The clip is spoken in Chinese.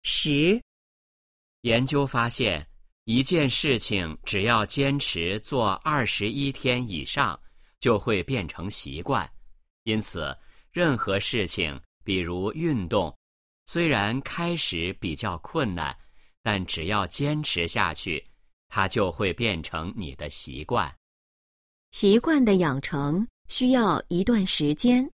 10。 研究发现，一件事情只要坚持做21天以上，就会变成习惯。因此，任何事情，比如运动，虽然开始比较困难，但只要坚持下去，它就会变成你的习惯。 习惯的养成需要一段时间。